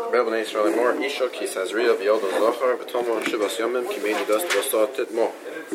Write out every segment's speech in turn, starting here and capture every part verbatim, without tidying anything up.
Rebbe Israel more Isha ki Sazria v'Yodo Zohar v'Tomo Shivas Yomim Kimeni Das Basatit Mo.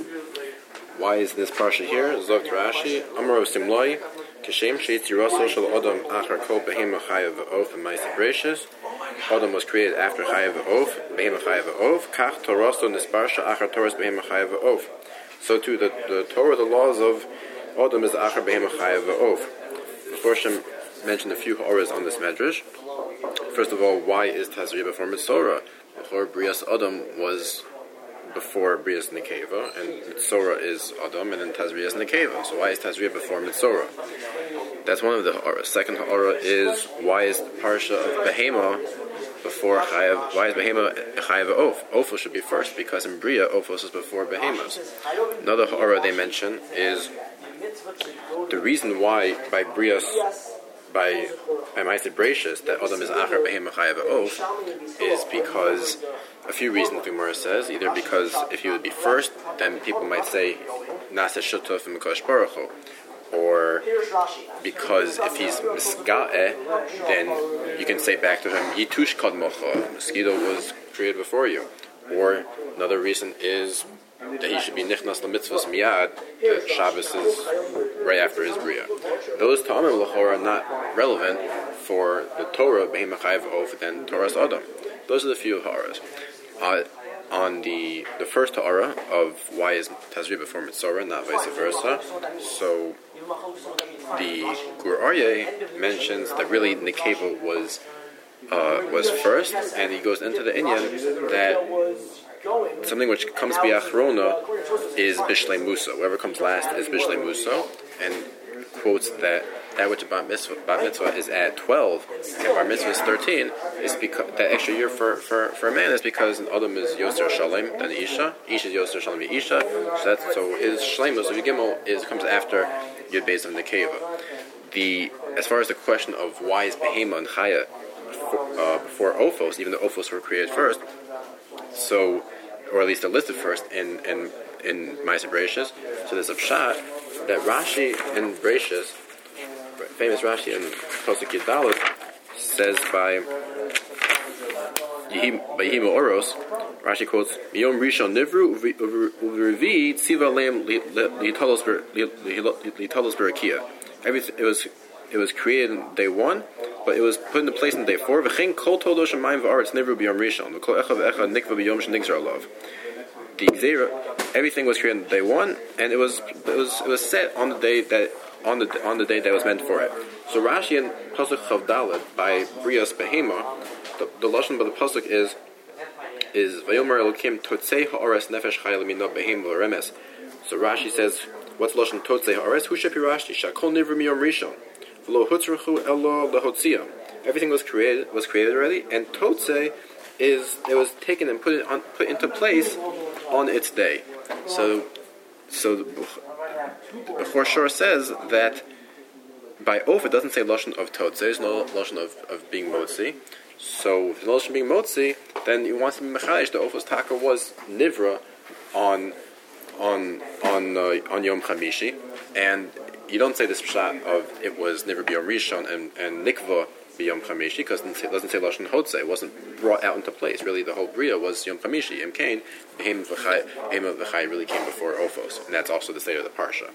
Why is this parsha here? Zogt Rashi Amar Simloi Kishem Sheitz Yirasol Shal Adam Achar Kol Behema Chayav V'Of and Ma'aseh Bereishis. Adam was created after Chayav V'Of, Behema Chayav V'Of. Kach Toraso Nisparsha Achar Toras Behema Chayav V'Of. So too, the, the Torah, the laws of Adam is Achar Behema Chayav V'Of. Before Shem mentioned a few horas on this medrash. First of all, why is Tazria before Mitzorah? Before Brias Adam was before Brias Nekeva, and Mitzorah is Adam, and then Tazria is Nekeva. So why is Tazria before Mitzorah? That's one of the horas. Second hora is why is the parsha of Behema before Chayav? Why is Behema Chayav Of? Ophos should be first because in Bria Ophos is before Behemas. Another hora they mention is the reason why by Brias. By by Ma'aseh Bereishis that Adam is Achar Behema Chayav V'Of is because a few reasons the Gemara says. Either because if he would be first, then people might say Nasa Shutuf Mikosh Baruch Hu, or because if he's Misga'eh, then you can say back to him Yitush Kod Mocha, mosquito was created before you. Or another reason is that he should be Nichnas L'Mitzvahs Miyad, that Shabbos is right after his Bria. Those Ta'amim L'chor are not relevant for the Torah, Behema Chayav V'Of, than Torah's Adam. Those are the few Ha'aras. Uh, on the the first Ha'ara of why is Tazria before Mitzorah, not vice versa, so the Gur Aryeh mentions that really Nekeva was, uh, was first, and he goes into the Inyan that something which comes bi'achrona is Bishlei Musa. Whoever comes last is Bishlei Musa, and quotes that that which Bat Mitzvah, Bat Mitzvah is at twelve, and Bar Mitzvah is thirteen, is because that extra year for, for, for a man is because an Adam is Yoser Shalem than Isha. Isha is Yoser Shalem Isha. So that's so his Shlemos of Yigimel is comes after Yud Beis of Nekeva. The as far as the question of why is Behema and Chaya before, uh, before Ophos, even though Ophos were created first, so or at least they're listed first in in in Ma'aseh Bereishis. So there's a pshat that Rashi in Bereishis, famous Rashi in Pasuk Yud Daled, says by by Yehima Oros. Rashi quotes Yom Rishon Nivru Uverevi Tziva Leim Litalos Berakia. Everything it was it was created on day one, but it was put into place on day four. V'chein kol todos shemayim v'aretz nivru b'yom rishon. V'kol echad v'echad nikva b'yom shenigzar alav. The Gzeira, everything was created on day one, and it was it was it was set on the day that on the on the day that was meant for it. So Rashi in Pasuk Chav Daled by Brias Behema, the, the lashon by the pasuk is is Vayomer Elokim Totzei Ha'aretz Nefesh Chaya L'Mino Behema L'Remes. So Rashi says, what's lashon Totzei Ha'aretz? Who should be Rashi? Shakol nivru miyom rishon. Everything was created was created already, and Totze is it was taken and put it on, put into place on its day. So, so the Bechor Shor says that by Of it doesn't say lashon of Totze. There's no lashon of, of being motzi. So if the lashon being motzi, then you want to be mechalish. The Ofos Taka was nivra on on on uh, on Yom Chamishi, and you don't say this pshat of it was never b'yom rishon and, and nikva b'yom chamishi because it doesn't say lashon hotze. It wasn't brought out into place. Really, the whole bria was yom chamishi. Yom kain, behema v'chai really came before Ophos, and that's also the state of the parsha.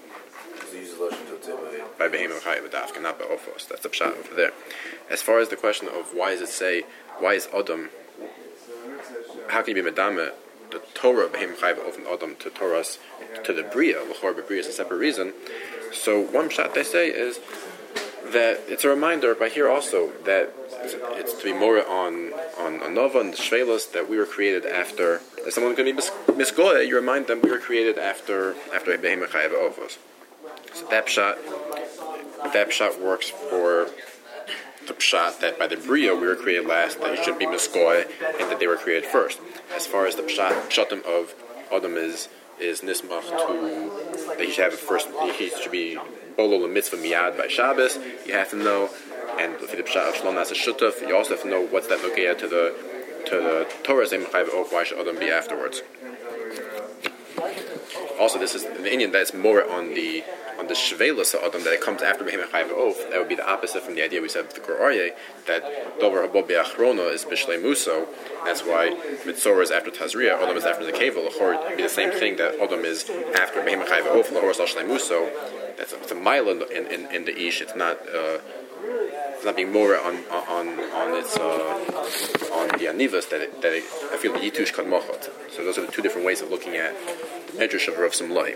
By behema v'chai v'dafka, not by Ophos. That's the pshat over there. As far as the question of why does it say why is Adam? How can you be medame the Torah behema v'chai v'ofen Adam to Torahs to the bria? L'chor b'bria is a separate reason. So one pshat they say is that it's a reminder by here also that it's to be more on on Anova and the Shvelos that we were created after. If someone can be misgoya, you remind them we were created after after Behema Chayav V'Of. So that pshat that pshat works for the pshat that by the bria we were created last, that you should be misgoya and that they were created first. As far as the pshat pshatim of Adam is. is nismach to that he should have a first. He should be bolo mitzvah miyad by Shabbos. You have to know, and if the pshat of shalom nasa shutuf, you also have to know what's that logeya to the to the Torah zayim chayv of why should Adam be afterwards. Also, this is in the Indian that's more on the on the shvelas adam that it comes after Behemah Chayav Oath, that would be the opposite from the idea we said with the Kor Aryeh, that Dover Habo Be'achrona is Bishlei Muso. That's why Mitzorah is after Tazria, Adam is after the Kevel. L'chor would be the same thing that Adam is after Behemah Chayav Oath, L'chor is Bishlei Muso. That's a, it's a mile in, in, in the Ish. It's not uh, it's not being more on on on its uh, on the Anivas that it, that it, I feel the Yitush Kad Mochot. So those are the two different ways of looking at Medrash of Rav Simlai.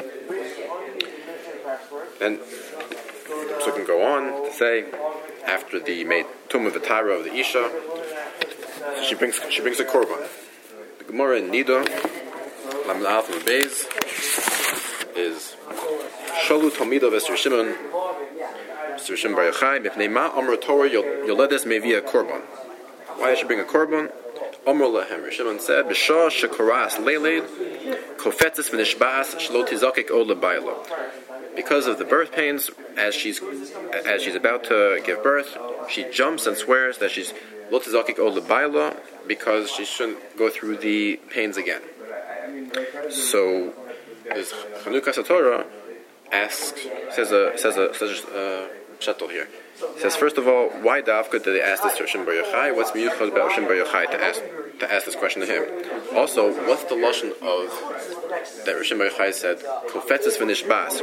Then so we can go on to say after the made Tumah V'Tara of the Isha, she brings she brings a korban. The Gemara in Nida Lamed Aleph and Beis is Shalu Talmida V'Sir Shimon Sir Shimon Bar Yochai Mipnei Ma Amar Torah Yoledes Mevia Korban. Why did she bring a korban? Amar Lahem. Shimon said, "B'shah shekoras leiled kofetzes v'nishbas shlo tizakik od lebayla." Because of the birth pains, as she's as she's about to give birth, she jumps and swears that she's lo tizakik od lebayla because she shouldn't go through the pains again. So, this Chanukah Satorah asks says a says a says a shuttle here. It says, first of all, why Dafka did they ask this to Shimon Bar Yochai? What's miyuchad about Shimon Bar Yochai to ask to ask this question to him? Also, what's the lashon of that Shimon Bar Yochai said? Kofetzes v'nishbas.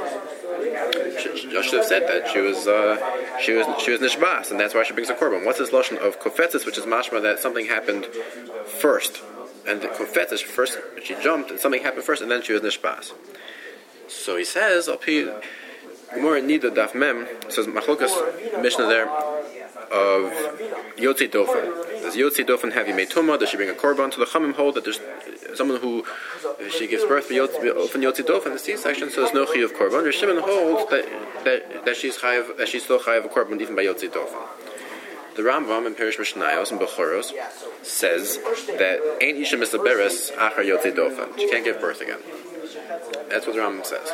I should have said that she was uh, she was she was nishbas, and that's why she brings a korban. What's this lashon of kofetzes, which is mashma that something happened first, and the kofetzes first she jumped, and something happened first, and then she was nishbas. So he says, I'll pay. Gemara Nida Daf Mem says Machlokas Mishnah there of Yotzi Dofen. Does Yotzi Dofen have Yimei Tumah? Does she bring a korban? To the Chamim hold that there's someone who if she gives birth for Yotzi Dofen in the C-section, so there's no Chi of korban. There's Shimon holds that that that she's chayav, that she's still chayav a korban even by Yotzi Dofen. The Rambam in Perish Mishnayos and Bechoros says that Ein Isha Misaberes Achar Yotzi Dofen. She can't give birth again. That's what the Rambam says.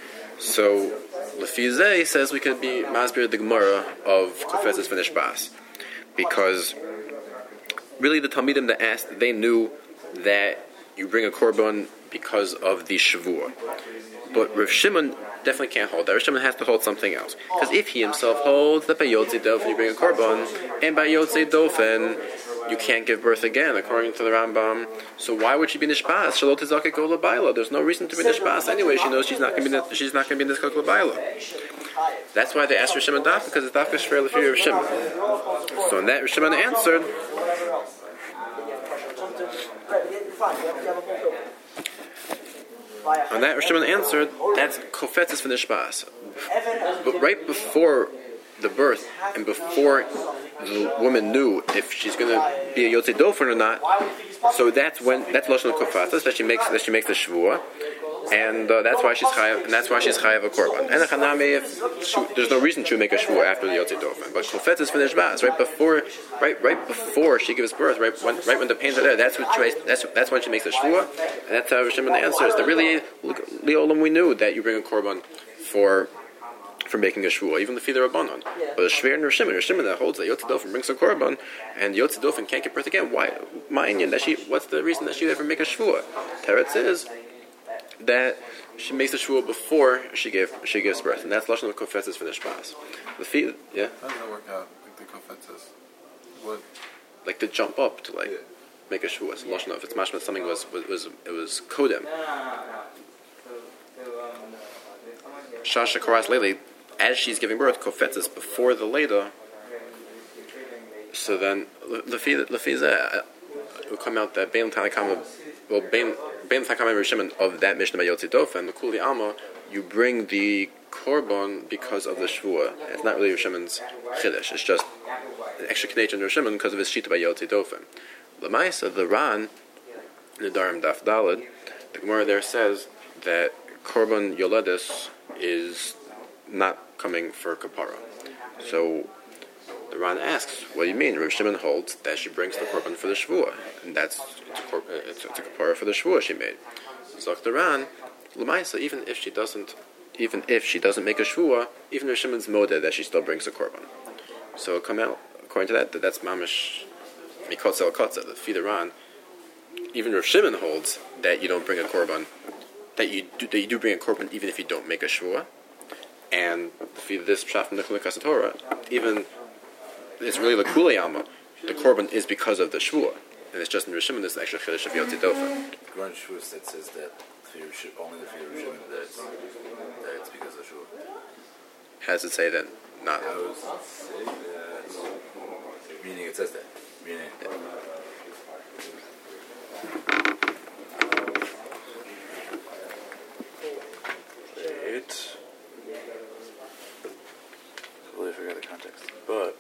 So Lefizeh says we could be masbir the Gemara of Kofetzes v'Nishbas, because really the Talmidim that asked, they knew that you bring a korban because of the Shavua. But Rav Shimon definitely can't hold that. Rav Shimon has to hold something else. Because if he himself holds that by Yotzei Dofen you bring a korban, and by Yotzei Dofen you can't give birth again, according to the Rambam. So why would she be nishbas? Shalot tizakik od lebayla. There's no reason to be nishbas anyway. She knows she's not going to be she's not going to be nishbas lebayla. That's why they asked Rav Shimon daf, because it's daf shver lefi Rav Shimon. So in that Rav Shimon answered. On that Rav Shimon answered, that's kofetzes for nishbas. But right before the birth and before the woman knew if she's going to be a Yotzei Dofen or not, so that's when that's lashon kofetzes that she makes that she makes the shvua, and uh, that's why she's chayav, and that's why she's chayav a korban. And the chanami, if she, there's no reason to make a shvua after the Yotzei Dofen, but kofetzes for nishbas right before, right right before she gives birth, right when right when the pains are there, that's what she makes, that's that's when she makes the shvua, and that's how Rav Shimon answers. That really, Leolam, we knew that you bring a korban for. For making a shvua, even the feeder rabbanon. Yeah. But a shver and Rav Shimon, Rav Shimon that holds that Yotzei Dofen brings a korban, and Yotzei Dofen can't give birth again. Why? My inyan that she. What's the reason that she would ever make a shvua? Teretz is that she makes a shvua before she gave she gives birth, and that's lashon of kofetzes for nishbas. The feed, yeah. How does that work out? Like the kofetzes, what? Like to jump up to like yeah. make a shvua. So lashon of it's mashma something was was, was it was kodem. Shasha Karas Lele, as she's giving birth, kofetzes before the Leda. So then, Lefiza will come out that Bein Tanakama, well, Bein Tanakama Rav Shimon of that Mishnah by Yotzei Dofen, the Kuli Alma, you bring the korban because of the Shvua. It's not really Rav Shimon's Chiddush, it's just an extra connection to Rav Shimon because of his Shita by Yotzei Dofen. Lamaisa, the Ran, in the Darim Daf Daled, the Gemara there says that korban Yoledis is not coming for kapara. So the Ran asks, what do you mean? Rav Shimon holds that she brings the korban for the shvua, and that's it's a, kor- it's, it's a kapara for the shvua she made. So the Ran, l'maisa, even if she doesn't, even if she doesn't make a shvua, even Rav Shimon's modeh that she still brings a korban. So come out according to that, that that's mamish mikotza el kotza. The feed the Ran, even Rav Shimon holds that you don't bring a korban. That you do, that you do bring a korban even if you don't make a shvua, And for this pshat from the Torah, even it's really the Kulei Alma. The korban is because of the shvua, and it's just in Rishimon this extra chiddush of Yotzi Dofa. Grand Shvua that says that only the Rishimon that it's that it's because of shvua. How does it say then? Not. How does it say that? Meaning it says that. Meaning. Yeah. It. Totally forgot the context, but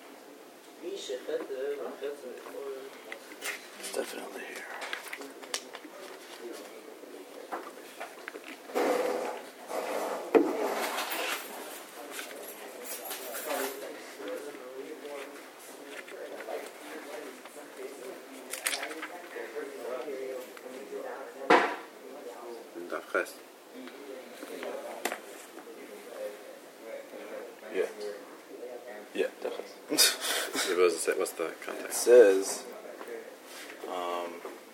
it's definitely here. Yeah. Yeah, definitely. What's the context? It says, um,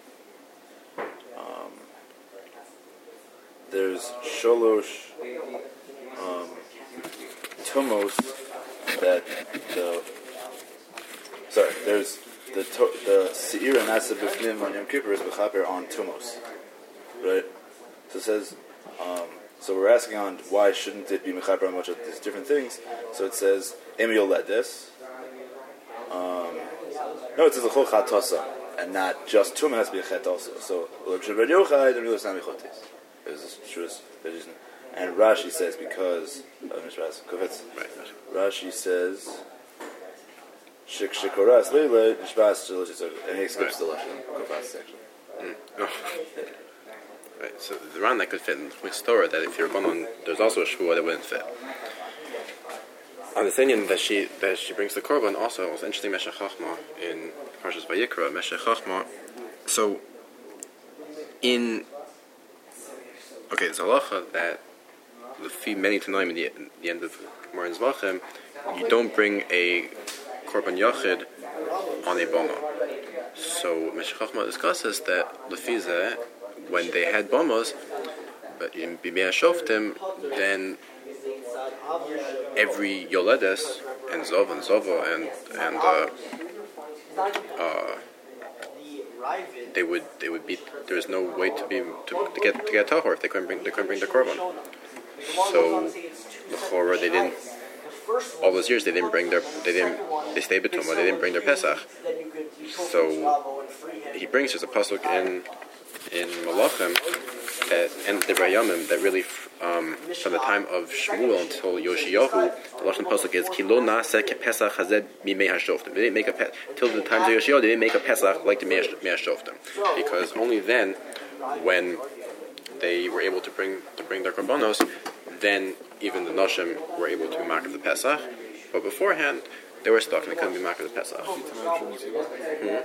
um, there's sholosh um, tumos that the sorry, there's the to, the seir and asa b'fnim on Yom Kippur is b'chaper on tumos, right? So it says. Um, So we're asking on why shouldn't it be mechaper on much of these different things? So it says emil let this. Um, no, it says a chol chatosa, and not just tum has to be a chet also. So and Rashi says because uh, Rashi says shik shikoras leile nishbas and he skips the lashon kofas section. Mm. Oh. Right, so the Ran that could fit in the Torah that if you're on, there's also a shvua that wouldn't fit. On the Indian that she that she brings the korban also it was interesting Meshech Chachma in Parshas Vayikra Meshech Chachma. So in okay, there's a halacha that the fee many tanaim in the, the end of Moran Zvachim, you don't bring a korban yachid on a boma. So Meshech Chachma discusses that lefizeh when they had bombers, but in Bimei Shoftim, then every Yoledes and Zov and Zova and and uh, uh, they would they would be there is no way to be to, to get to get tahor if they couldn't bring they couldn't bring the korban. So the chorah they didn't all those years they didn't bring their they didn't they stayed betuma they didn't bring their Pesach. So he brings us a pasuk in. in Malachim that and the Rayamim that really um, from the time of Shmuel until Yoshiyahu the Lashon pasuk is Ki lo na'aseh kePesach hazeh mimei hashoftim. They didn't make a pe- till the times of Yoshiyahu they didn't make a Pesach like the Mei hashoftim because only then when they were able to bring to bring their korbanos then even the Noshim were able to mark the Pesach, but beforehand they were stuck and they couldn't be marked the Pesach. Hmm?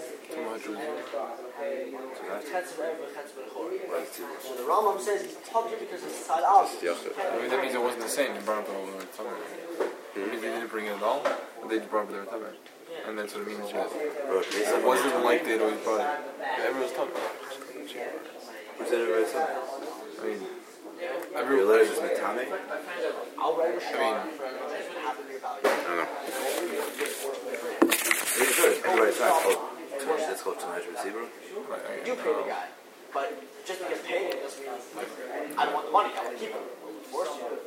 So the Rambam says he's talking because it's side out. I mean, that means it wasn't the same. They brought up the whole Tamer. It means they didn't bring it at all, but they brought up their Tamer. And that's what it means. Yes. It wasn't like they'd always brought it. Everyone's Tamer. Who said everybody's Tamer? I mean, Your letters is Matame? I'll write a I mean, I don't know. Yeah, sure. Everybody's Tamer. It's called Tanaj Receiver. You pay the guy, but just because paying it doesn't mean I don't want the money. I want to keep it. Force you to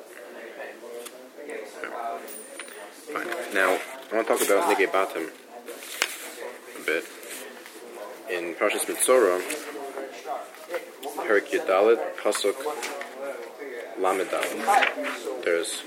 pay. Fine. Now I want to talk about Nigei Batim a bit. In Parshas Mitzorah, Perik Yadalit, Pasuk Lamed Daled. There's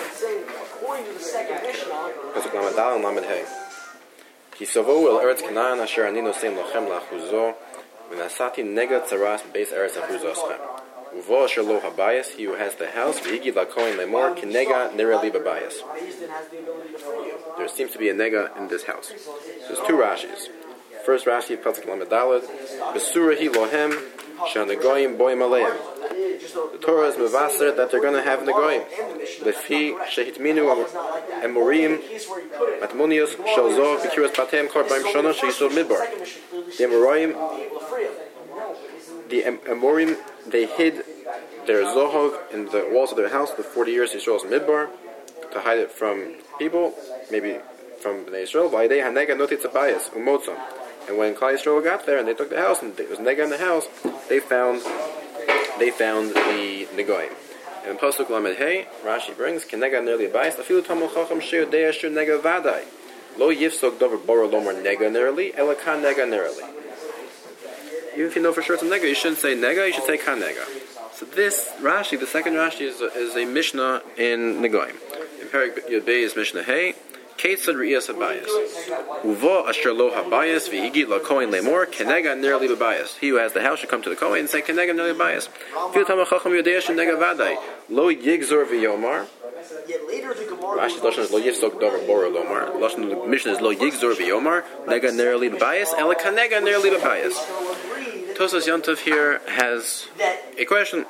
Pasuk Lamed Daled and Lamed Hey. Kisovu el Eretz Canaan asher ani noseim lochem lachuzo v'nasati nega tzaras beis Eretz achuzoschem. Uvo asher lo habayis, he who has the house, v'higi lakoin lemor kinega nira li babayis. There seems to be a nega in this house. So there's two Rashis. First Rashi, Pasuk Lamed Daled, Besurahi lohem shanagoyim boim aleim. The Torah is mevaser that they're going to have negoyim. Lefi shehitminu emurim matmunios shalzor v'kiras batem kor b'im shana sheisol midbar. The emurim, the emurim, they hid their zohog in the walls of their house for forty years Yisrael's midbar to hide it from people, maybe from Bnei Yisrael. Why they had nega noti tzabayas umotzam. And when Klal Yisrael got there and they took the house and there was nega in the house, they found they found the negoim. And in Pasuk Lamed Hey, Rashi brings kenega nearly bayis afilu tamol chacham shir deyashu nega vadai lo yifsok dover boro lomar nega nearly elakan nega nearly. Even if you know for sure it's a nega, you shouldn't say nega, you should say kan nega. So this Rashi, the second Rashi, is a, is a Mishnah in Negoim. In Perek Yud Bey is Mishnah Hey, Keitzad Riyas Habayas. Uvo Asher Lo Habayas V'Higi La Kohen Lemor Kenega Nearly Babayas. He who has the house should come to the Kohen and say Kenega Nearly Babayas. Fil Tamar Chacham Yodea Shenega Vadai Lo Yigzor V'Yomar. Yet later the Gemara. Rashi's lashon is Lo Yifsok Dover Boro Lomar. Lashon of the Mishnah is Lo Yigzor V'Yomar Nega Nearly Babayas Ela Kenega Nearly Babayas. Tosas Yontov here has a question.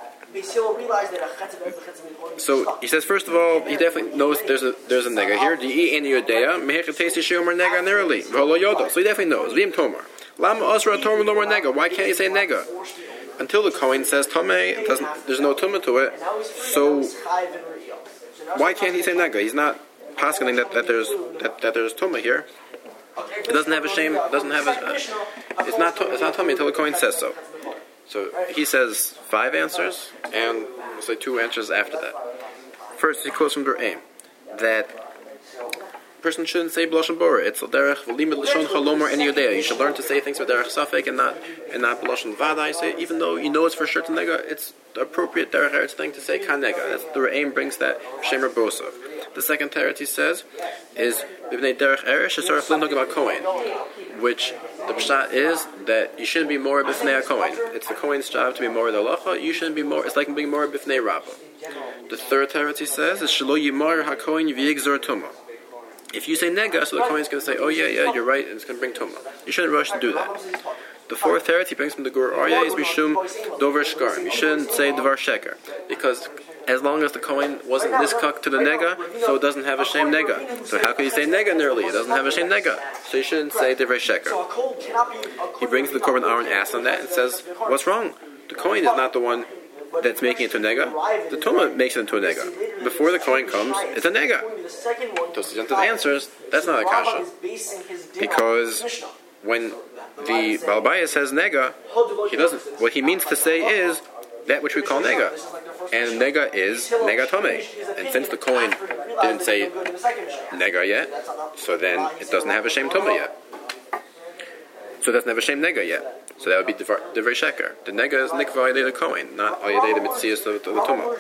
So he says, first of all, he definitely knows there's a there's a nega here. Di in Yodea mehechatesi shiomar nega nearly v'holo yodo. So he definitely knows. V'im tomar lama asra tomar lomar nega. Why can't he say nega? Until the Kohen says tomei, it doesn't. There's no tumah to it. So why can't he say nega? He's not paskening that, that there's that, that there's tumah here. It doesn't have a shame. Doesn't have a. Uh, it's not. It's not tummy until the Kohen says so. So he says five answers, and we'll say two answers after that. First, he quotes from their aim that person shouldn't say b'lashon bora. It's derech v'limud l'shon chalomar en yodea. You should learn to say things with derech safek and not and not b'lashon vadai. Say even though you know it's for sure to nega, it's the appropriate derech eretz thing to say kan nega. That's the aim brings that shemer bosov. The second teretz he says is b'nei derech eretz shesar flin about Kohen, which the pshat is that you shouldn't be more b'fnei a Kohen. It's the Kohen's job to be more the halacha. You shouldn't be more. It's like being more b'fnei Rabbah. The third teretz he says is shelo yimar haKohen v'yigzor tumah. If you say nega, so the Kohen's going to say, oh yeah, yeah, you're right, and it's going to bring tumah. You shouldn't rush to do that. The fourth teretz he brings from the Gur Aryeh is mishum dover shkarim. You shouldn't say dvar sheker because as long as the Kohen wasn't niskak to the nega, so it doesn't have a shame nega. So how can you say nega nearly? It doesn't have a shame nega. So you shouldn't say divrei sheker. He brings the Korban Aaron asks on that and says, what's wrong? The Kohen is not the one that's making it into a nega. The Tumah makes it into a nega. Before the Kohen comes, it's a nega. Tosfos answers, that's not a kasha. Because when the Baal Bayis says nega, he doesn't. What he means to say is that which we call nega. And nega is nega tomei. And since the Kohen didn't say nega yet, so then it doesn't have a shame tomei yet. So it doesn't have a shame nega yet. So that would be divrei sheker. The nega is nikva ayedei the Kohen, not ayedei the mitzias of the tumah.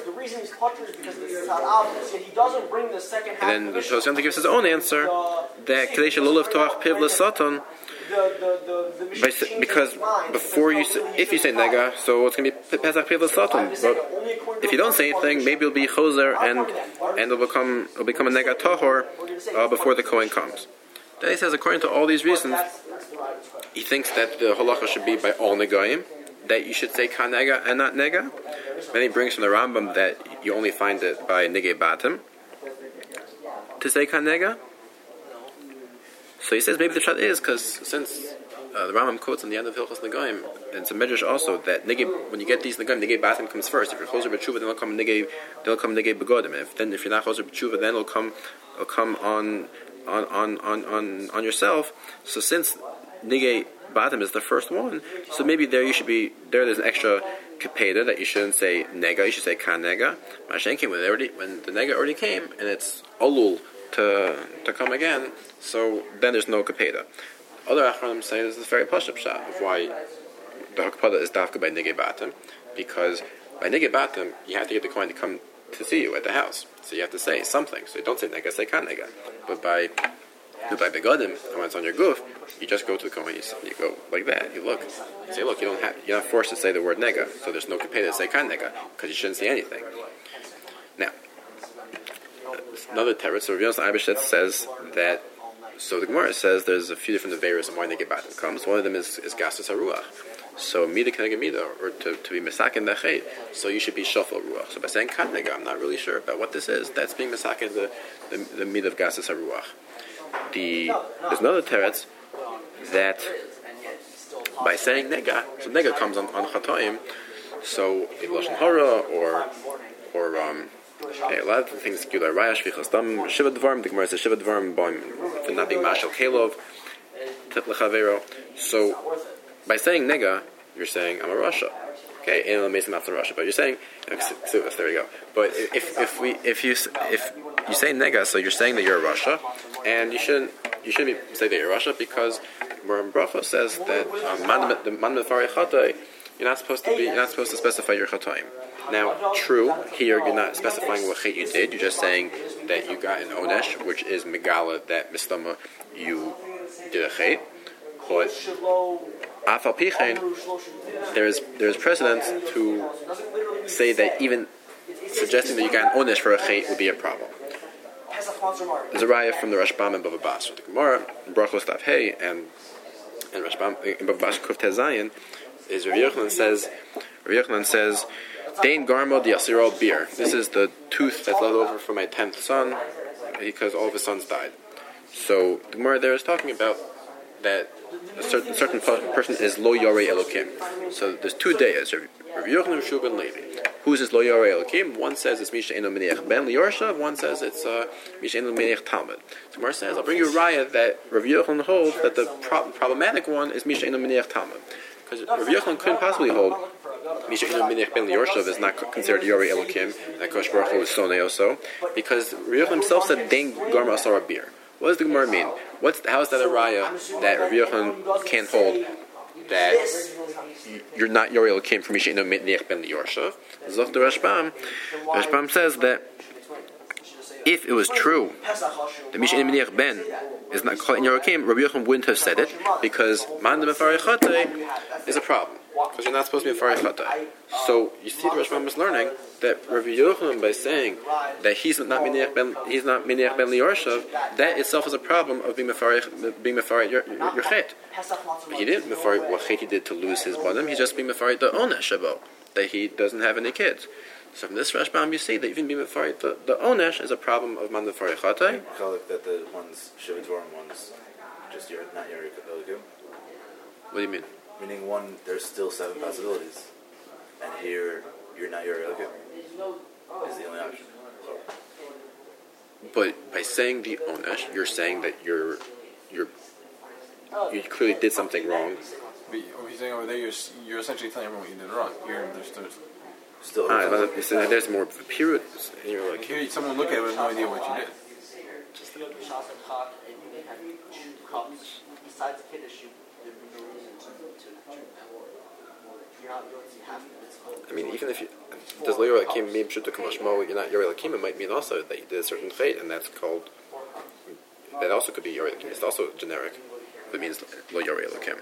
And then the Tosfos Yontov gives his own answer that kadei shelo liftoach piv l'satan. Because before you, say, if you say nega, so it's going to be pesach piv l'satan. But if you don't say anything, maybe it'll be choser and and it'll become it'll become a nega tahor uh, before the Kohen comes. Then he says, according to all these reasons, he thinks that the halacha should be by all negaim, that you should say kan nega and not nega. Then he brings from the Rambam that you only find it by negei batim to say kan nega. So he says maybe the shot is because since uh, the Rambam quotes on the end of Hilchos Negaim, and it's a medrash also that negei, when you get these negaim, negei batim comes first. If you're choser b'tshuva, then it'll come negei, then it'll come negei begodim. If then if you're not choser b'tshuva, then it'll come it'll come on on on on on, on yourself. So since negei batim is the first one, so maybe there you should be there. There's an extra kapeda that you shouldn't say nega. You should say kan nega. Mashen came when they already when the nega already came, and it's olul to to come again. So then there's no kapeda. Other achronim say this is a very pashut shot of why the hakpada is dafka by negei batim, because by negei batim you have to get the Kohen to come to see you at the house, so you have to say something. So you don't say nega, say kan nega. But by by begodim, and when it's on your goof, you just go to the Kohen, you, you go like that, you look, you say, look, you don't have, you're not forced to say the word nega, so there's no kapeda to say kan nega, because you shouldn't say anything. Now, another teretz, so Rav Yonasan Eibeshtetz says that, so the Gemara says there's a few different averos of why negei batim comes. One of them is, is gastus haruach. So mida keneged mida, or to, to be mesaken dachet, so you should be shofel ruach. So by saying kan nega, I'm not really sure about what this is. That's being mesaken the the, the mida of gastus haruach. The there's another teretz that by saying nega, so nega comes on, on chatoim, So lashon hara or or um, okay, a lot of the things gula raya shvichas dam shiva dvarim. The Gemara says shiva dvarim for not being mashal kelov lechavero. So by saying nega, you're saying I'm a Rasha. Okay, in the Mason not a Rasha, but you're saying ksuvas. There we go. But if if we if you if you say nega, so you're saying that you're a Rasha, and you shouldn't you shouldn't be, say that you're a Rasha because Moram Bracha says that um, the man mefari chatay, you're not supposed to be you're not supposed to specify your chatayim. Now, true, here you're not specifying what chet you did. You're just saying that you got an onesh, which is megala that mistama you did a chet. But afal pichein, there is there is precedent to say that even suggesting that you got an onesh for a chet would be a problem. There's a raya from the Rashbam and Bava Basra. The Gemara, Brachos Tav Hey, and and Rashbam in Bava Basra Kuf Tezayin is Rav Yochanan says Rav Yochanan says Dein Garmo di Yasirol beer. This is the tooth that's left over from my tenth son because all of his sons died. So the Gemara there is talking about that a certain certain person is lo yarei elokim. So there's two dayas, Rav Yochanan and Shub and Levi. Who's this lo yarei elokim? One says it's Misha Eno Meniach Ben Liyorsha. One says it's uh, Misha Eno Meniach Talmud. So Gemara says, I'll bring you a raya that Rav Yochanan holds that the pro- problematic one is Misha Eno Meniach Talmud, because Rav Yochanan couldn't possibly hold Misha Eno Meniach Ben Liyorsha is not considered yarei elokim. That Kosh Baruch Hu is sonei also, because Rav Yochanan himself said Dein Garma Asara beer. What does the Gemara mean? What's how is that a raya that Rav Yochanan can't hold that you're not Yoriel came from Misha Eno Meniach Ben Liyorsha? Zoch the Rashbam. Rashbam says that if it was true that Misha Eno Meniach Ben is not called in Yoriel, Rav Yochanan wouldn't have said it because Man de Mefari Chatei is a problem. Because you're not supposed to be Mefari Chatei. So you see the Rashbam is learning that Rav Yochanan, by saying that he's not Meniach Ben, he's not Meniach Ben Liyorshav, that itself is a problem of being Mefari being Mefari your, your, your chet. He didn't Mefari what chet he did to lose his banim. He's just being Mefari the onesh shabo, that he doesn't have any kids. So from this Rashbam you see that even being Mefari the, the onesh is a problem of man Mefari Chatei. That the ones Shivatorim ones just you're not your Elikim. What do you mean? Meaning one, there's still seven possibilities, and here you're not your Elikim. Is the only option. But by saying the onesh, you're saying that you're you're you clearly did something wrong. But what he's saying over there, you're, you're essentially telling everyone what you did wrong. Here, there's, there's still. Ah, but so there's more of a period. And you're like, here, someone look at it with no idea what you did. Besides the kiddush, there'd be no reason to drink that water. You're not going to have to. I mean, even if you does lo yorei lakim mean pshuto kamashmo, you're not yorei lakim. It might mean also that you did a certain fate, and that's called. That also could be yorei lakim. It's also generic. It means lo yorei lakim.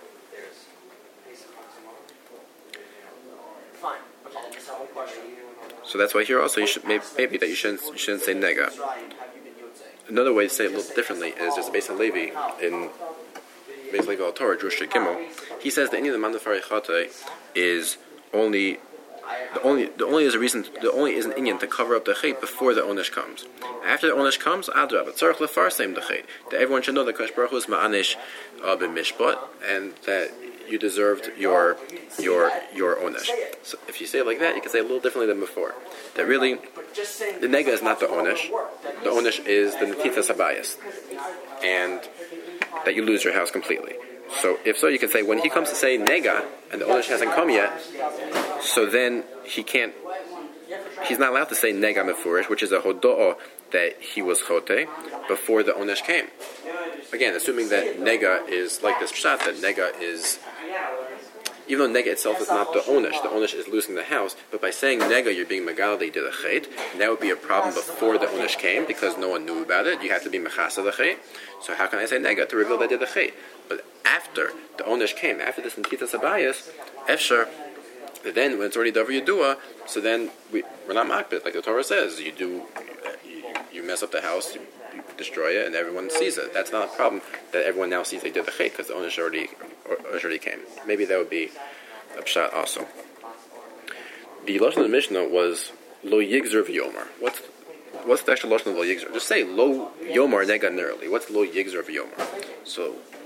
Fine. Okay, that's one question. So that's why here also you should maybe, maybe that you shouldn't you shouldn't say nega. Another way to say it a little differently is there's a Beis Halevi in Beis Halevi al Torah, Drush Gimel. He says that any of the man mefari chatei is only the only the only is a reason the only is an inyan to cover up the chet before the onesh comes. After the onesh comes, adrab tzarich lefarsem the chet. That everyone should know that Kosh Baruch Hu is ma'anish uh, b'mishpat, and that you deserved your your your onesh. So if you say it like that, you can say it a little differently than before. That really the nega is not the onesh. The onesh is the netitas habayis, and that you lose your house completely. So if so, you can say when he comes to say nega and the onesh hasn't come yet, so then he can't. He's not allowed to say nega mefurish, which is a hodo'ah that he was chote before the onesh came. Again, assuming that nega is like this pshat, that nega is, even though nega itself is not the onesh, the onesh is losing the house, but by saying nega, you're being megal, they did a chet, and that would be a problem before the onesh came, because no one knew about it. You have to be mechasa the chet. So how can I say nega to reveal that they did a chet? But after the onesh came, after this netitas habayis, efshar, then when it's already davar yedua, so then we, we're not makbid, like the Torah says. You do, you, you mess up the house, you, you destroy it, and everyone sees it. That's not a problem that everyone now sees they did the chet because the onesh already already came. Maybe that would be a pshat also. The lashon of the Mishnah was lo yigzer v'yomar. What's what's the actual lashon of lo yigzer? Just say lo yomar nega nerli. What's lo yigzer v'yomar? So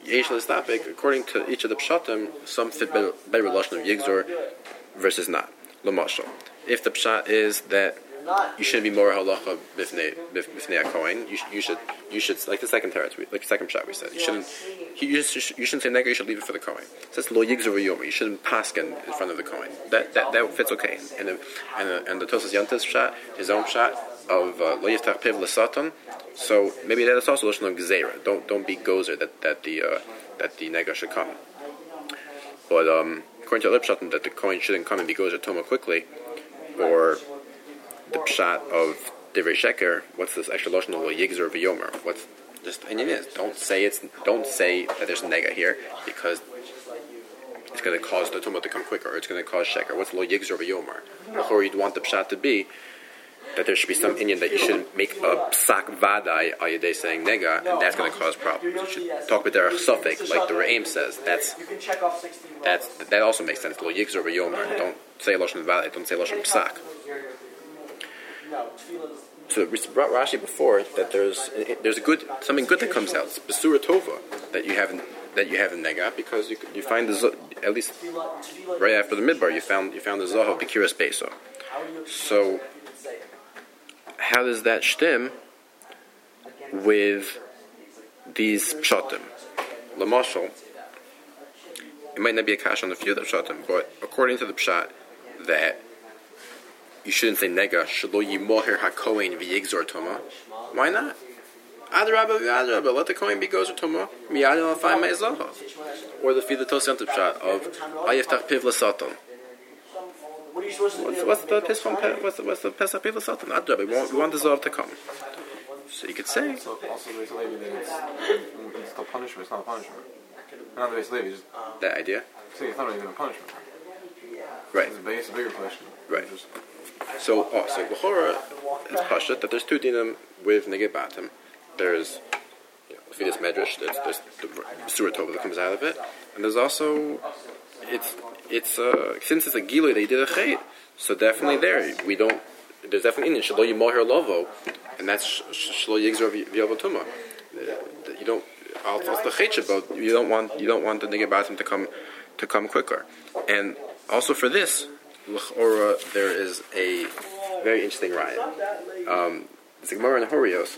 Yesh Lestapik, according to each of the pshatim, some fit better better relation of Yigzor versus not. L'mashal. If the pshat is that you shouldn't be more halacha bifnei bifnei a kohen, you, you should you should like the second teretz, like the second pshat we said, you shouldn't you, you, should, you shouldn't say nega, you should leave it for the kohen. It says lo Yigzor v'yomer, you shouldn't paskin in front of the kohen. That that that fits okay. And the, and the, and the Tosas Yantas pshat, his own pshat of lo yiftach piv l'satan. So maybe that is also lashon of gzeira. Don't don't be gozer that that the uh, that the nega should come. But um, according to other pshatim, that the kohen shouldn't come and be gozer toma quickly, or the pshat of divrei sheker. What's this extra lashon of yigzer v'yomer? What's just and it is. Don't say it's don't say that there's a nega here because it's going to cause the tumah to come quicker, or it's going to cause sheker. What's lo yigzer v'yomer? Or you'd want the pshat to be that there should be some Indian that you shouldn't make a psak vadai ayadei saying nega, and that's going to cause problems. You should talk with derech suffix, like the Re'im says. That's that's that also makes sense. Lo yigzer v'yomer. Don't say lashon vadai. Don't say lashon psak. So we brought Rashi before that there's there's a good something good that comes out. It's Besura Tova that you have in, that you have in nega because you you find the at least right after the midbar you found you found the zahav b'kiras beso. So how does that shtim with these pshatim? Lamashal, it might not be a kash on the few of the pshatim, but according to the pshat, that you shouldn't say nega shelo yimoher hakohen v'yigzor toma. Why not? Adrabah v'adrabah, let the kohen be gozer toma. Miyad l'fay me'zahav. Or the few the Tosiyant pshat of ayiftach piv l'satan. What are you supposed to What's, do? what's the Pesach? What's the what's the Pesach Piv L'Satan? Adrabah. We want we want the zav to come. So you could say. So also the Beis Levi that it's, it's still punishment. It's not a punishment. Not the Beis Levi. Just That idea. see, it's not even a punishment. Right. It's a, big, it's a bigger question. Right. Just, So oh, so l'chora it's pashut that there's two dinim with negei batim. There's you know, Fidus Medrash. There's there's the Surah Tova that comes out of it, and there's also it's it's uh, since it's a gilui they did a chait, so definitely there we don't. There's definitely in shelo yimoher lovo, and that's shelo yigzor v'yavotuma. You don't. Also the chait about you don't want you don't want the negei batim to come to come quicker, and also for this. L'chora, there is a very interesting riot. Um, it's a Gemara in Horios,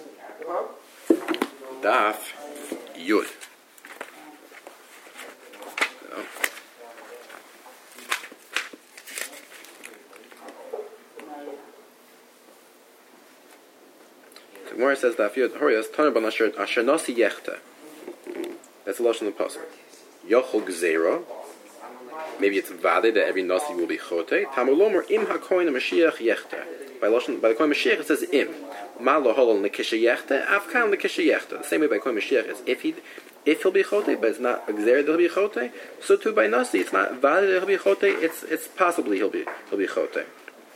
Daf Yud. Oh. The Gemara says Daf Yud Horios Tana ban Asher Asher Nasi Yechta. That's the lashon of the pasuk. Yochol Gzeira. Maybe it's vade that every nasi will be chote. Tamulomer im hakoin Mashiach yechte. By lashon by the koin Mashiach it says im. Ma lo holol nekisha yechte. Afkan nekisha yechte. The same way by koin Mashiach is if he if he'll be chote, but it's not gzer that he'll be chote. So too by nasi it's not vade that he'll be chote. It's it's possibly he'll be he'll be chote.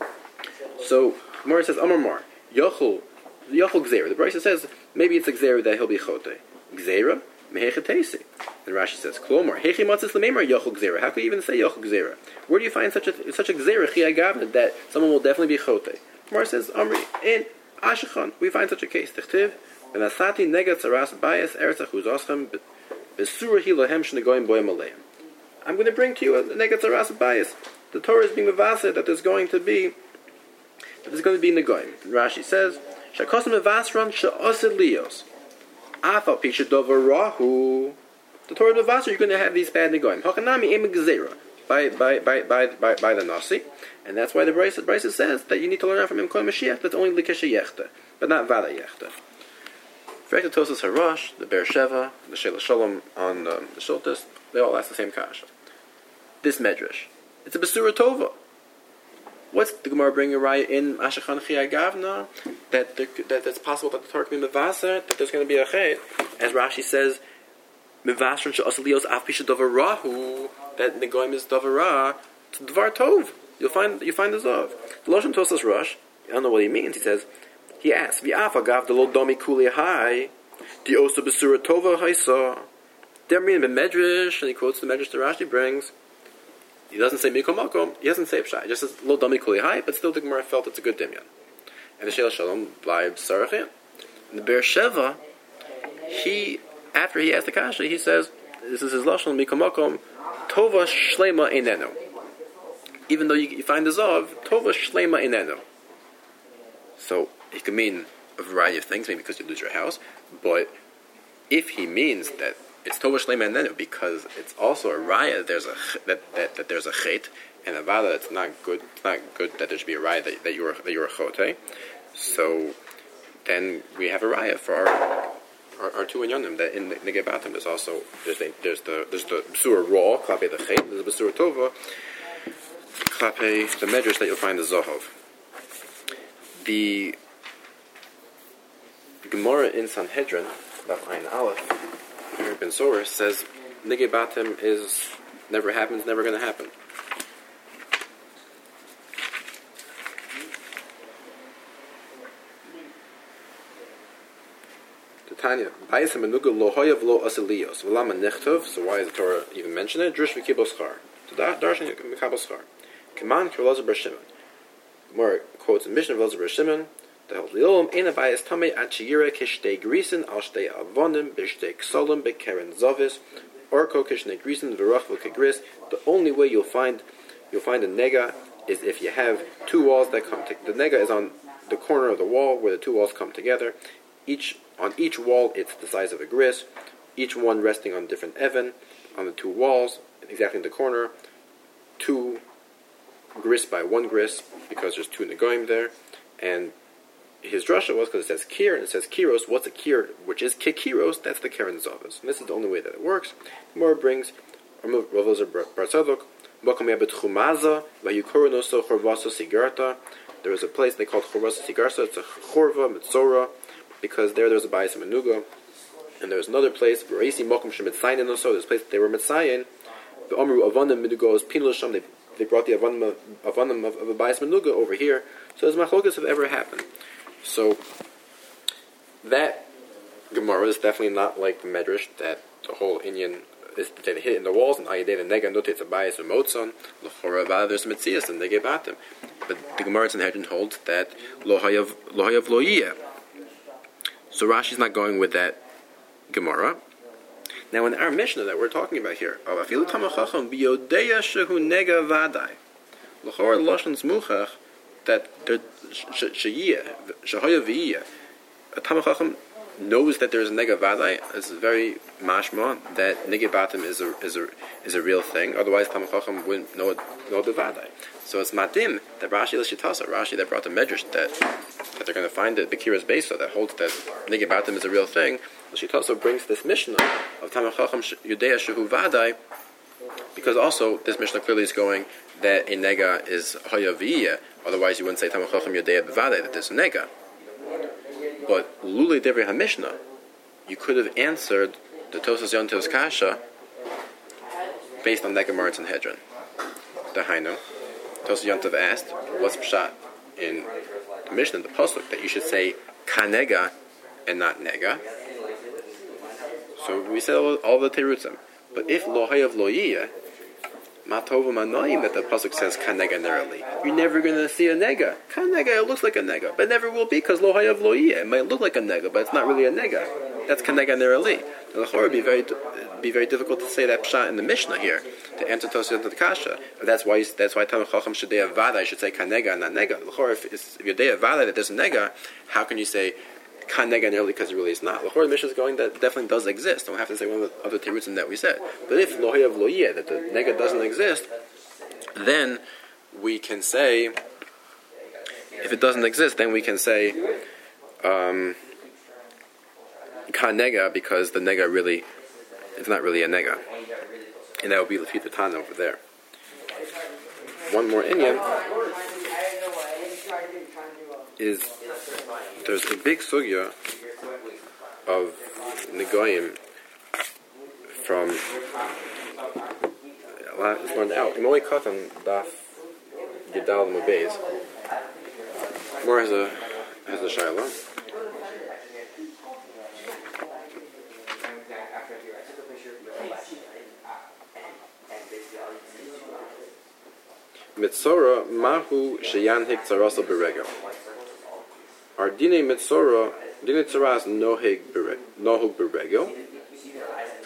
So Gemara says Amar Mar yochel yochel gzer. The Brisa says maybe it's a gzer that he'll be chote. Gzera mehechetesi. And Rashi says, "Klomar hechi matzis lemeimar yochel gzera." How could you even say yochel gzera? Where do you find such a such a gzera chiyagavna that someone will definitely be chote? Mar says, "Amri in Ashachan we find such a case." Tichtiv benasati negat saras bias eretz achuzoschem besura hilahem shnegoyim boyim aleim. I'm going to bring to you a negat saras bias. The Torah is being mevaseh that there's going to be that there's going to be negoyim. Rashi says, "Shakosim mevasran she'osid lios." Afa pisha dovarahu. The Torah of Vasar, you're going to have these bad negoim. Hakanami im gzeira by by by by by by the nasi, and that's why the Brisa Brisa says that you need to learn out from him kol Mashiach. That's only likisha yechta, but not vada yechta. Fact, the Tosas Harash, the Be'er Sheva, the Sheila Shalom on um, the Shultis, they all ask the same kasha. This medrash, it's a Besura Tova. What's the Gemara bringing a raya in Ashachan Chiyai Gavna that there, that it's possible that the Torah can be mevasar, that there's going to be a chet, as Rashi says. Mevasron she'asalios afpisha davarahu that negoim is davara to dvar tov. You'll find you find the zav. The Lashon Tosas Rush. I don't know what he means. He says he asks v'afa gav the lo domi kuli hai the osa besura tova haisa. They're meaning b'medrash, and he quotes the medrash that Rashi brings. He doesn't say mikom makom. He doesn't say pshat. He just says lo domi kuli hai. But still, the Gemara felt it's a good dimyan. And the Sheila Shalom b'layib sarachin. And the Be'er Sheva, he after he asked the kasha, he says, this is his lashon mikomakom tova shlema inenu. Even though you, you find the zav, tova shlema inenu. So it could mean a variety of things, maybe because you lose your house, but if he means that it's tova shlema inenu because it's also a raya, there's a that, that, that there's a chet, and a vada, it's not good. It's not good that there should be a raya that, that you were that you were a chote. So then we have a raya for our our, our two inyanim that in the Negebatim there's also there's the there's the there's the basura raw klape the chet, there's the basura tova klape the medrash that you'll find the zohov. The Gemara in Sanhedrin, Daf Ayin Aleph, here Ben Sora says Negebatim is never happens, never going to happen. Tanya, so why is the Torah even mention it? Drush v'kibel schar. So darshan v'kibel schar. Kaman k'Elazar bar Shimon. Gemara quotes a Mishnah of Elazar bar Shimon that holds li'olam ein abayis tamei ad sheyira kishtei grisen al shtei avonim b'shtei ksolim b'keren zavis orko kishnei grisen v'rach v'kegris. The only way you'll find you'll find a nega is if you have two walls that come. To, the nega is on the corner of the wall where the two walls come together. Each On each wall, it's the size of a gris, each one resting on different evan, on the two walls, exactly in the corner, two gris by one gris, because there's two negoim there, and his drasha was, because it says kir, and it says kiros, what's a kir, which is kikiros, that's the keren zavas. And this is the only way that it works. The Gemara brings, Rav Elazar bar Tzadok, there was a place they called Chorvasa Sigarsa, it's a Chorva, Mitzora, because there there was a Bayis Menuga, and there was another place, Reisi Mokum Shemitzayin also, there's a place that they were Mitzayin, the Omru Avanim Menugos Pinulasham, they they brought the Avanim, Avanim of, of a Bayis Menuga over here, so those machlokas have ever happened. So, that Gemara is definitely not like the Medrash, that the whole Inyan is that they hit in the walls, and Ayadeh and Nega Note, it's a Bayis and Motzon, L'chorava, there's Metzias, and they gave at them. But the Gemara in Sanhedrin holds that Lo Hayav Lo Yiyeh. So Rashi's not going with that Gemara. Now in our Mishnah that we're talking about here, Afilu Tamachacham B'Yodeya Shehu Nega Vadai, L'chor Lashon's Muchach, that Sheyiyeh Shehoya V'Yiyeh, a Tamachacham knows that there's a Nega Vadai. It's very mashma that Nega Batim is a is a is a real thing. Otherwise Tamachacham wouldn't know know the Vadai. So it's Madim that Rashi L'Shitasa, Rashi that brought the Medrash that that they're going to find that Bekira's Beisa that holds that Nega Batim is a real thing. L'Shitasa brings this Mishnah of Tamachacham Yudea Shehu Vadai, because also this Mishnah clearly is going that a Nega is Hoya V'Yiyeh. Otherwise you wouldn't say Tamachacham Yudea B'Vadai, that there's a Nega. But Lule Devrei HaMishnah, you could have answered the Tosas Yontov's Kasha based on that Gemara in Sanhedrin. The Hainu. Tosas Yontov asked, what's Pshat in the Mishnah, the Pasuk, that you should say Kanega and not Nega? So we said all, all the Terutzim. But if Lo Hayav Lo Yiyeh, Matova Manoim, that the Pasuk says Kanega Nerali, you're never going to see a Nega. Kanega, it looks like a Nega, but it never will be, because Lo Hayav Lo Yiyeh. It might look like a Nega, but it's not really a Nega. That's Kanega Nerali. The Lachor would be very, be very difficult to say that Pshat in the Mishnah here, to answer Tosfos the Kasha. That's why that's why Talmud Chacham Shadei Avada should say Kanega and not Nega. The Lachor, if, if you're Dei Avada that there's a Nega, how can you say Kanega Nerali, because it really is not? The Lachor, the Mishnah is going that definitely does exist. Don't have to say one of the other Terutzim that we said. But if Lo Hayav Lo Yiyeh, that the Nega doesn't exist, then we can say, if it doesn't exist, then we can say um, Kanega, because the Nega really, it's not really a Nega. And that would be Lefit Tana over there. One more Inyan is, there's a big sugya of Negoyim from it's learned out. Imoi Katan Daf Yidal Mubez. More has a has a Shiloh. Mitzora Mahu Sheyan Hik Tzarasa Berego. Our Dine Mitzora Dine Tzaras Nohig Berego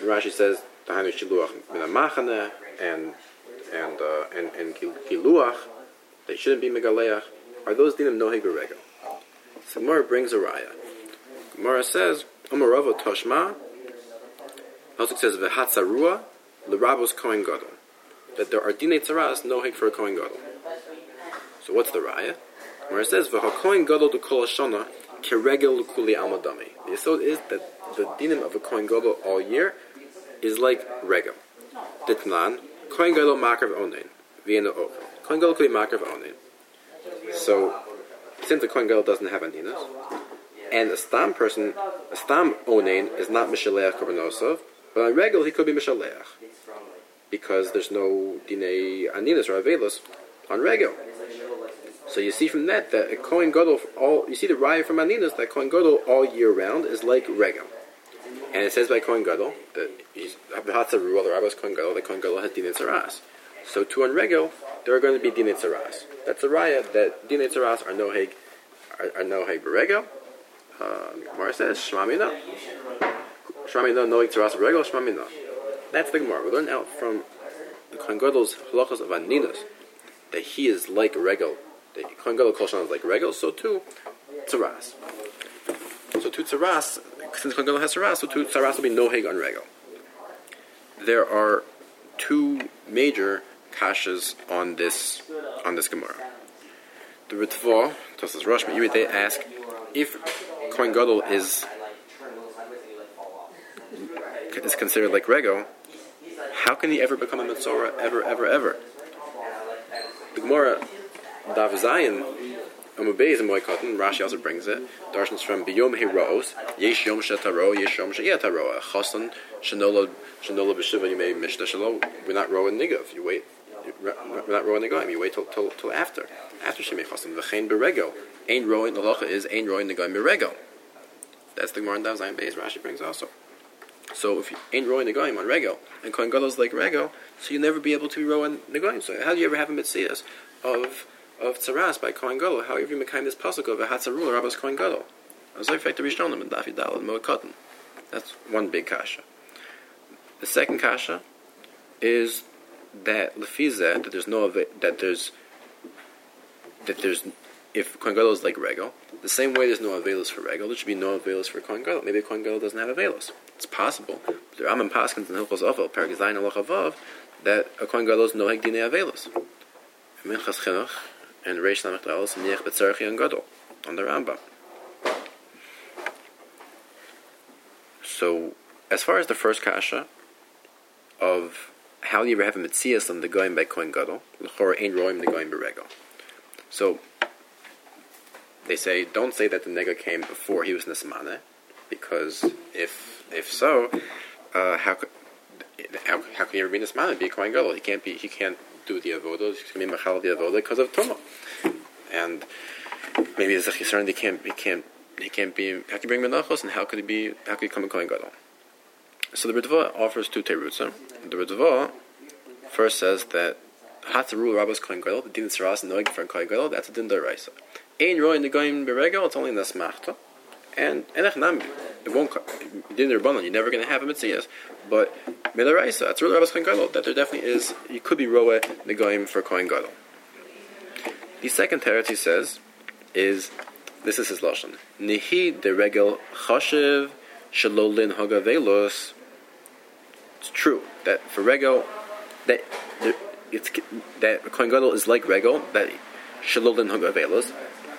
Rashi says Tahanu Shiluach Min Machane and and uh, and and Giluach, they shouldn't be Megaleach. Are those dinim noheg b'regel? So Gemara brings a raya. Gemara says Omarava Toshma. Also it says V'Hatzarua L'Rabos Kohen Gadol, that there are dinei tzaras noheg for a Kohen Gadol. So what's the raya? Where it says v'hakohen gadol to kol hashana keregel kuli almadami. The yesod is that the dinim of a kohen gadol all year is like regel. Ditnan kohen gadol makrav onein v'yena ochel. Kohen gadol kuli makrav onein. So since the kohen gadol doesn't have andinas, and a stam person, a stam onein is not mishaleach korbanosov, but on regel he could be mishaleach because there's no dinei andinas or avelos on regel. So you see from that that a Kohen Gadol all you see the raya from Aninas that Kohen Gadol all year round is like regel, and it says by Kohen Gadol that he's Hatzaru, the Rabbis Kohen Gadol, that Kohen Gadol has dinei tzaras. So to on regel there are going to be dinei tzaras. That's a raya that dinei tzaras are no heg are, are no heg regel. Gemara says Shmamina, Shmamina no heg tzaras regel Shmamina. That's the Gemara. We learn out from the Kohen Gadol's halachos of Aninas that he is like regel. The Kohen Gadol Kol Shana is like regel, so too tzaras. So to tzaras, since Kohen Gadol has tzaras, so to tzaras will be no heg on regel. There are two major kashas on this on this Gemara. The Ritva, Tosas Rosh, they ask if Kohen Gadol is is considered like regel, how can he ever become a Metzora ever, ever, ever? The Gemara Dav Zayin Amubei is a Moikotin. Rashi also brings it. Darshans from Biyom Heroes. Yesh Yom Shetaro, Yesh Yom Sheyetaro. Chosan Shenola Shenola B'Shiva. You may Mishta Shalom. We're not rowing Nigav. You wait. We're not rowing Nigaim. You wait till till till after after Shemei Chosan. V'chein Berego. Ain rowing the Halacha is Ain rowing Nigaim Berego. That's the Gemara in Dav Zayin Beis. Rashi brings also. So if you ain't rowing Nigaim on Regel, and Kohen Gadol is like Regel, so you'll never be able to be rowing Nigaim. So how do you ever have a mitzias of of tzaras by Kohen Gadol? How you make this pasuk of a Hatzarul Rabbos Kohen Gadol? As I fact the Rishonim and Dafi Dal and Moed. That's one big kasha. The second kasha is that lefiza that there's no that there's that there's if Kohen Gadol is like Regel, the same way there's no avelos for Regel, there should be no avelos for Kohen Gadol. Maybe Kohen Gadol doesn't have avelos. It's possible. But there are Amam Paskins and Hilchos Ovel, Perek Zayin Aloch Avav, that a Kohen Gadol is no heg dinei avelos. Minchas Chinuch and Reish Lamech Dalos and Niach Betzarchi and Gadol on the Rambam. So, as far as the first kasha of how do you ever have a mitzias on the goyim by Kohen Gadol, l'chor ein roim the goyim beregel. So they say don't say that the nega came before he was nesmane, because if if so, uh, how could how, how can he ever be nesmane? Be a Kohen Gadol? He can't be. He can't do the avodah. He's going to be machal the avodah because of tumah. And maybe there's a concern he can't. He can't. He can't be. How can he bring menachos? And how could he be? How could he become a Kohen Gadol? So the Ritva offers two terutzim. The Ritva first says that Hatzarul Rabbos Kohen Gadol, the din tzaras noig for Kohen Gadol, that's a din d'oraisa. Ein roy in the goyim beregel, it's only in the smachta, and enech nam, it won't din d'rabbanan. You're never going to have a mitzias, but midoraisa Hatzarul Rabbos Kohen Gadol, that there definitely is. You could be roe the goyim for Kohen Gadol. The second teretz he says is this is his lashon. Nihi de regel chashiv shalolin hagavelos. It's true that for regel that it's that Kohen Gadol is like regel that shalolin hagavelos.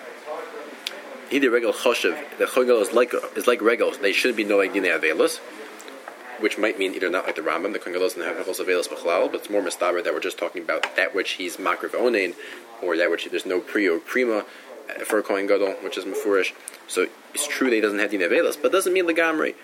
He the regel chashiv the Kohen Gadol is like is like regel. They should be no agdinei avelos, which might mean either not like the Rambam. The Kohen Gadol doesn't have avelos b'chlal, but it's more mistaber that we're just talking about that which he's makriv onein, or that which there's no pri or prima for a Kohen Gadol, which is mefurish. So it's true that he doesn't have dinei avelos, but it doesn't mean legamri.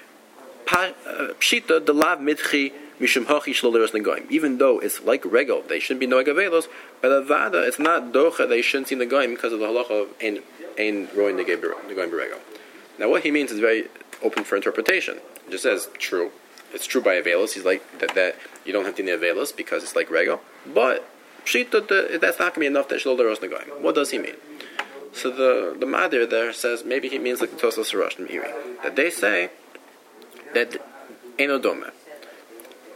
Pshita the lav mitchi mishum hachi shloleros negoim. Even though it's like regel, they shouldn't be no avelos. But avada, it's not docha. They shouldn't see negoim because of the halacha of ein ein roin negoim beregel. Now, what he means is very open for interpretation. It just says true. It's true by avelos. He's like that, that you don't have dinei avelos because it's like regel. But pshita, the, that's not going to be enough that shloleros negoim. What does he mean? So the the Madir there says maybe he means like the Tosas Rosh and Iri, that they say that enodome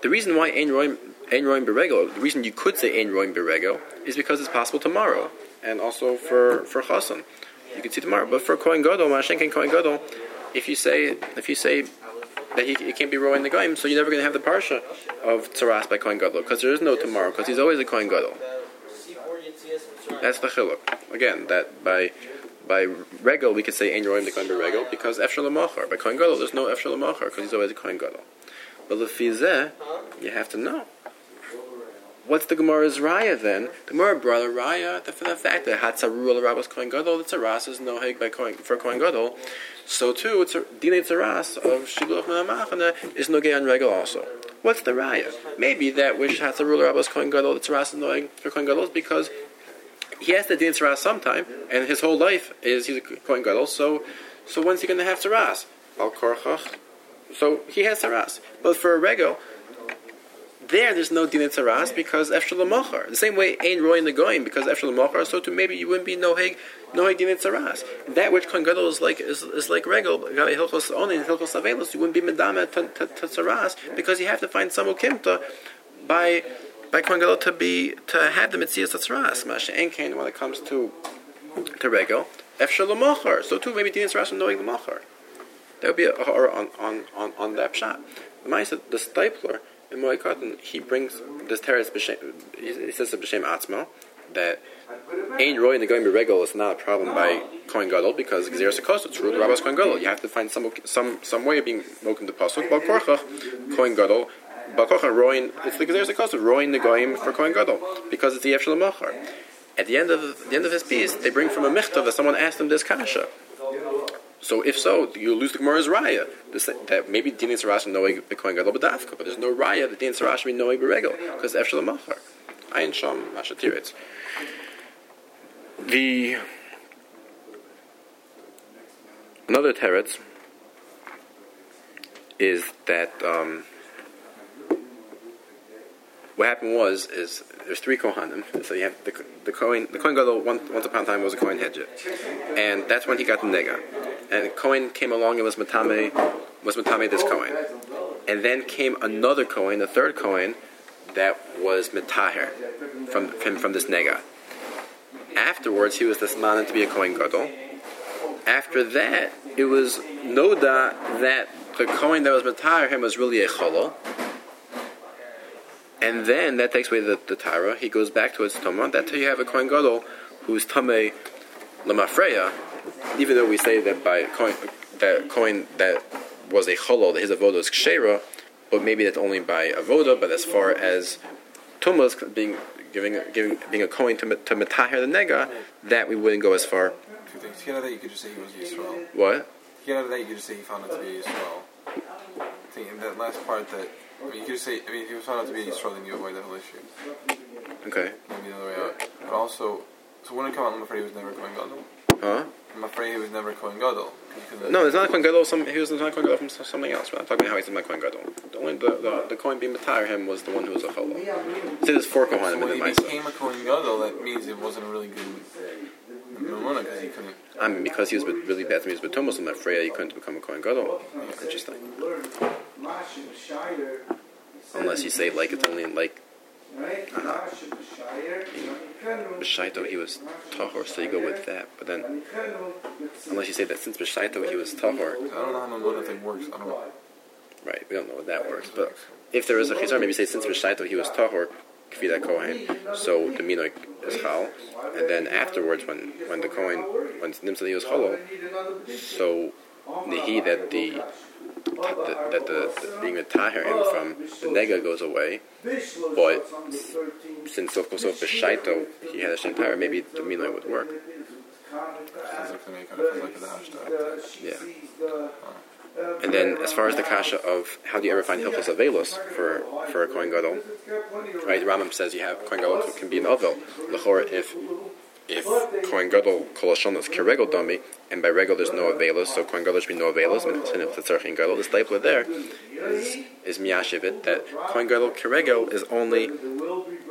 The reason why Ein Roim Ein Roim Beregel, the reason you could say Ein Roim Beregel is because it's possible tomorrow, and also for for Chasan, you can see tomorrow. But for Kohen Gadol, Mashenken Kohen Gadol, if you say if you say that he, he can't be rowing the goyim, so you're never going to have the parsha of tzaras by Kohen Gadol, because there is no tomorrow, because he's always a Kohen Gadol. That's the chiluk. Again, that by by regel we could say Ein Roim the Kohen Beregel because Efshel L'Machar. By Kohen Gadol, there's no Efshel L'Machar because he's always a Kohen Gadol. But Lefizeh, you have to know. What's the Gemara's raya then? The Gemara brought a raya for the fact that Hatzaru al Rabbos Kohen Gadol, the tzaras is no heg by Kohen for Kohen Gadol. So too, it's a dinei tzaras of Shiluch Menamachana is no gay on regel also. What's the raya? Maybe that which Hatzaru al Rabbos Kohen Gadol, the tzaras is no heg for Kohen Gadol is because he has to dinei tzaras sometime, and his whole life is he's a Kohen Gadol. So, so when's he going to have tzaras? Al Korchach. So he has tzaras, but for a regel. There, there's no dinei tzaras because Efshel L'Machar. The same way Ein Roy in the Goyim because Efshel L'Machar. So too, maybe you wouldn't be no heg, no heg dinei tzaras. That which Kohen Gadol is like is, is like regel. Hilchos only in Hilchos Avelos. You wouldn't be medama to tzaras because you have to find some ukimta by by Kohen Gadol to be to have the mitzias tzaras. Masha Enkein when it comes to to regel Efshel L'Machar. So too, maybe dinei tzaras and no heg L'Machar. That would be a horror on on on on that pshat. The Ma'aseh, the Stipler. In Moed Katan, he brings this teretz b'shem. He says b'shem atzmo that Ein Roy in the Goyim Beregel is not a problem by Kohen Gadol because Gzeras HaKos it's ruled Rabbos Kohen Gadol. You have to find some some some way of being moken to pasuk. Bal Korchach Kohen Gadol, Bal Korchach Roy it's the Gzeras HaKos Roy in the Goyim for Kohen Gadol because it's the Efshel L'Machar. At the end of the end of his piece, they bring from a michtav that someone asked him this kasha. So if so, you lose the Gemara's raya that maybe dinei tzaras and noeg b'kohen gadol b'dafka, but there's no raya that dinei tzaras should be noeg b'regel because Efshel L'Machar. Ayin sham mashatiritz. The another teretz is that um, what happened was is there's three kohanim. So you have the the kohen the kohen gadol once, once upon a time was a kohen hedjit, and that's when he got the nega. And Cohen came along and was matame, was matame this Cohen, and then came another Cohen, a third Cohen, that was metaher from from, from this nega. Afterwards, he was desmanen to be a Cohen Gadol. After that, it was noda that the Cohen that was metaher him was really a cholol, and then that takes away the, the tara. He goes back to his tumah. That's how you have a Cohen Gadol who's tamei lamafreya. Even though we say that by coin, that coin that was a cholol, that his avoda is kshera, but maybe that's only by avoda. But as far as tumas being giving giving being a coin to to metaher the nega, that we wouldn't go as far. Two things. To get out of that, you could just say he was Yisrael. What? To get out of that, you could just say he found out to be Yisrael. I think in that last part that I mean, you could just say I mean, if he was found out to be Yisrael, then you avoid that whole issue. Okay. Maybe the other way out. But also, so when it came out, I'm afraid he was never Kohen Gadol. Huh? I'm afraid he was never Kohen Gadol. No, it's not Kohen Gadol. Some, he was not Kohen Gadol from something else. We're not talking about how he's not Kohen Gadol. The only the the, the Kohen being Matar him was the one who was a Cholol. So there's four Kohanim so in the when he Maisa. became a Kohen Gadol, that means it wasn't a really good Mamona because he couldn't. I mean, because he was with, really bad to me, he was with Thomas, and I'm afraid he couldn't become a Kohen Gadol. Yeah, interesting. Unless you say like it's only like. Uh, B'shaito he was tahor, so you go with that. But then, unless you say that since B'shaito he was tahor, I don't know how Mamona thing works. I don't know. Right, we don't know what that works. But if there is a chizar, maybe say since B'shaito he was tahor, k'fida kohen, so the minoik is chal, and then afterwards when when the kohen when nimsa he was cholo, so nehi that the that, that the, the being a tahir him from the nega goes away, but since of course of B'shaito he had a shem tahir, maybe the minoik would work. Yeah. And then, as far as the kasha of how do you ever find hilchos avelos for for a kohen gadol, right? The Rambam says you have kohen gadol can be an avel. L'chor if if kohen gadol kol hashon is keregel dami, and by regel there's no avelos, so kohen gadol should be no avelos. And if the tzarchin gadol, the stipler there is is miyashivit that kohen gadol keregel is only in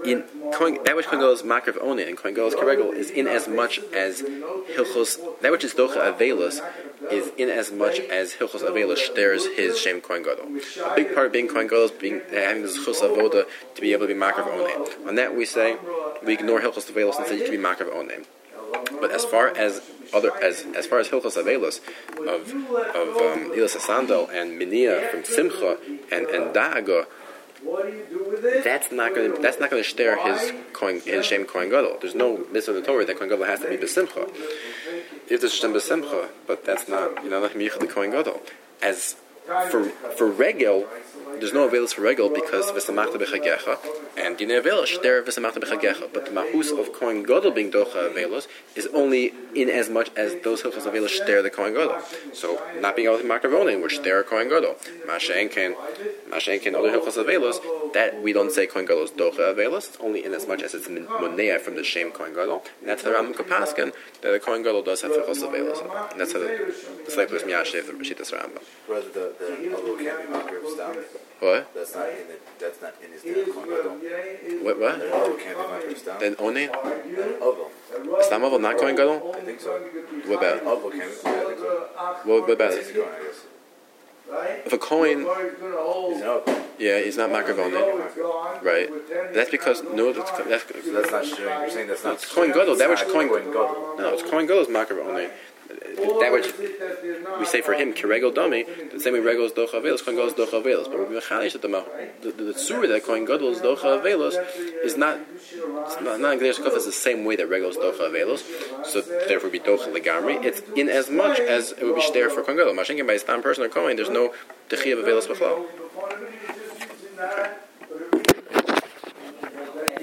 Kohen, that which Kohen Gadol is makar v'onei and Kohen Gadol is kiregel is in as much as hilchos. That which is docha avelus is in as much as hilchos avelus shares his shem Kohen Gadol. A big part of being Kohen Gadol is being having this chus avoda to be able to be makar v'onei. On that we say we ignore hilchos avelus and say you can be makar v'onei. But as far as other as as far as hilchos avelus of of um, ilas asandal and minia from simcha and and da'aga, that's not going to that's not going to share his kohen his shem Kohen Gadol. There's no mitzvah in the Torah that Kohen Gadol has to be besimcha. If there's shem besimcha, but that's not you know not michad the Kohen Gadol. As for for regel, there's no avelus for regel because v'samachta b'chagecha and dinei avelus there v'samachta b'chagecha. But the mahus of Kohen Gadol being docha avelus is only in as much as those hilchos avelus share the Kohen Gadol. So not being able to makar v'onei, which they're Kohen Gadol. Mashenken, mashenken other hilchos avelus that we don't say Kohen Gadol is docha avelus. It's only in as much as it's monea from the shem Kohen Gadol. And that's the Rambam Kapaskin that the Kohen Gadol does have hilchos avelus. And that's how the the Sleichus Miyashiv the Rishitas Rambam. Rather the the although can't be makar of stam. What? That's not in it. That's not in his name. Kohen Gadol. What? What? The although can't be makar of stam. Then Onen? Although. Stam Oval not Kohen Gadol? I think so. What about? Although can't. Yeah, I think so. What, what about It's it? going, I guess. If a Kohen, He's an although. yeah, he's not makar v'onei, right? That's because no, that's that's, So that's not sharing. You're saying that's not. it's Kohen Gadol. That which It's not Kohen Kohen Gadol. no, it's Kohen Gadol is makar v'onei. That which we say for him kiregel dami, the same way regel is docha avelus, Kohen Gadol is docha avelus. But we mechanish that the the the, the surah that Kohen Gadol is docha avelus is not it's not not Gdesh Kaf is the same way that regel is docha avelus. So therefore, it would be docha legamri. It's in as much as it would be shter for Kohen Gadol. Mashenkin by a stam person or Kohen, there's no techiv avelus b'chlal.